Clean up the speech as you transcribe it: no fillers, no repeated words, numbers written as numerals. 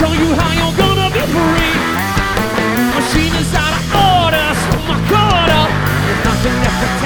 show you how you're gonna be free. Machine is out of order, so my quarter. There's nothing left to